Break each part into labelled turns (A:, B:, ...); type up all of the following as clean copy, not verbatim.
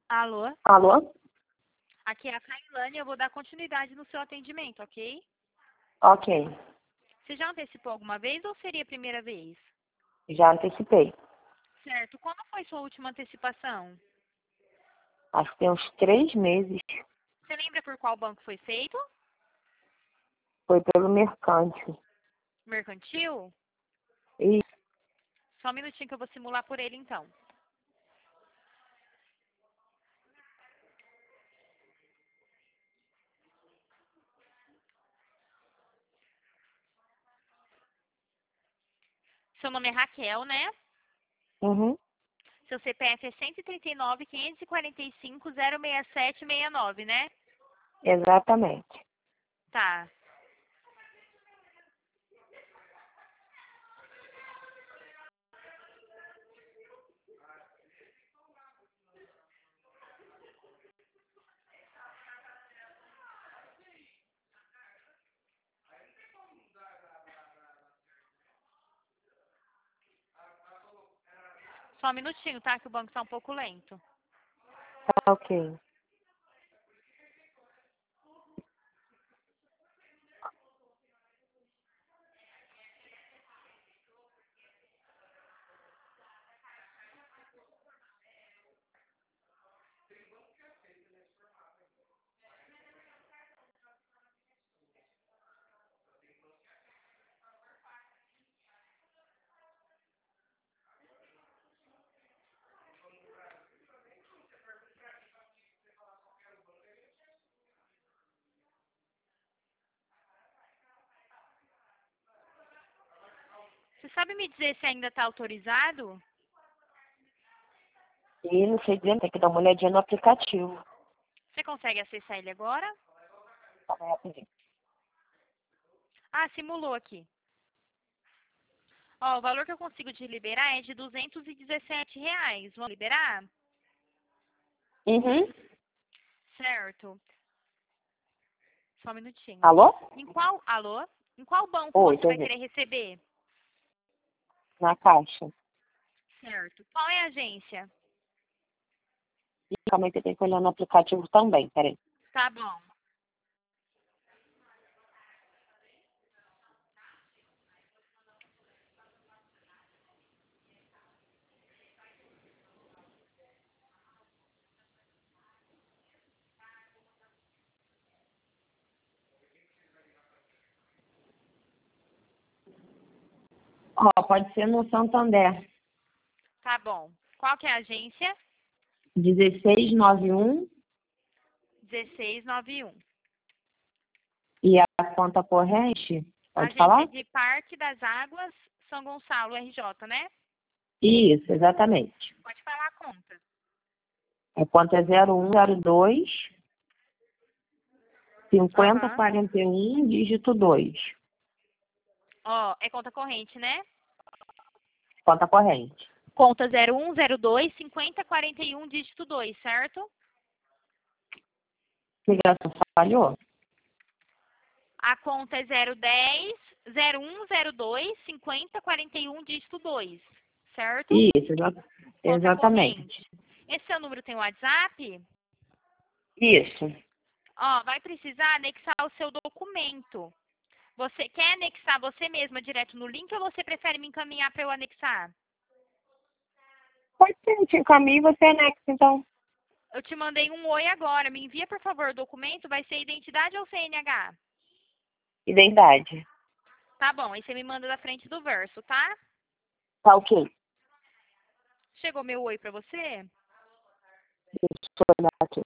A: Alô?
B: Alô?
A: Aqui é a Kailane, eu vou dar continuidade no seu atendimento, ok?
B: Ok.
A: Você já antecipou alguma vez ou seria a primeira vez?
B: Já antecipei.
A: Certo. Quando foi sua última antecipação?
B: Acho que tem uns 3 meses.
A: Você lembra por qual banco foi feito?
B: Foi pelo Mercante.
A: Mercantil?
B: E
A: Só um minutinho que eu vou simular por ele, então. Seu nome é Raquel, né?
B: uhum,
A: Seu CPF é 139.545.06769, né?
B: exatamente.
A: Tá. Só um minutinho, tá? Que o banco tá um pouco lento.
B: Tá ok.
A: Você sabe me dizer se ainda tá autorizado?
B: E não sei dizer, tem que dar uma olhadinha no aplicativo.
A: Você consegue acessar ele agora?
B: Tá bem, rapidinho.
A: Ah, simulou aqui. Ó, o valor que eu consigo te liberar é de R$ 217. Vamos liberar?
B: Uhum.
A: Certo. Só um minutinho.
B: Alô?
A: Alô? Em qual banco
B: Oi,
A: você
B: tô
A: vai
B: vendo.
A: querer receber?
B: Na caixa.
A: Certo. Qual é a agência?
B: E calma aí que eu tenho que olhar no aplicativo também, peraí.
A: Tá bom.
B: Ó, pode ser no Santander.
A: Tá bom. Qual que é a agência?
B: 1691
A: 1691.
B: e a conta corrente, pode
A: Agência
B: falar?
A: de Parque das Águas, São Gonçalo, RJ, né?
B: Isso, exatamente.
A: Pode falar a conta.
B: A conta é 0102
A: Aham.
B: 5041, dígito 2.
A: Ó, é conta corrente, né?
B: Conta corrente.
A: Conta 0102 5041, dígito 2, certo?
B: Ligação falhou?
A: A conta é 010 0102 5041, dígito 2, certo?
B: Isso,
A: Conta
B: exatamente.
A: corrente. Esse seu número tem WhatsApp?
B: Isso.
A: Ó, vai precisar anexar o seu documento. Você quer anexar você mesma direto no link ou você prefere me encaminhar para eu anexar?
B: Pode ser, eu te encaminho e você anexa, então.
A: Eu te mandei um oi agora. Me envia, por favor, o documento. Vai ser identidade ou CNH?
B: Identidade.
A: Tá bom, aí você me manda da frente do verso, tá?
B: Tá ok.
A: Chegou meu oi pra você?
B: Deixa eu olhar aqui.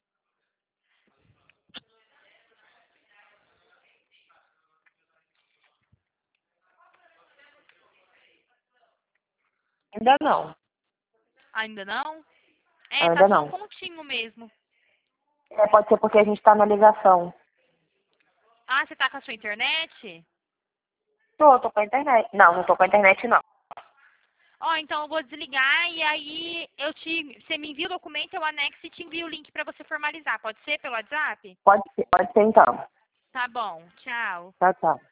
B: Ainda não.
A: Ainda não? É, tá
B: Ainda
A: só um
B: não.
A: pontinho mesmo.
B: É, pode ser porque a gente tá na ligação.
A: Ah, você tá com a sua internet?
B: Tô com a internet. Não, não tô com a internet, não.
A: Ó, então eu vou desligar e aí você me envia o documento, eu anexo e te envio o link pra você formalizar. Pode ser pelo WhatsApp?
B: Pode ser então.
A: Tá bom, tchau.
B: Tchau, tchau.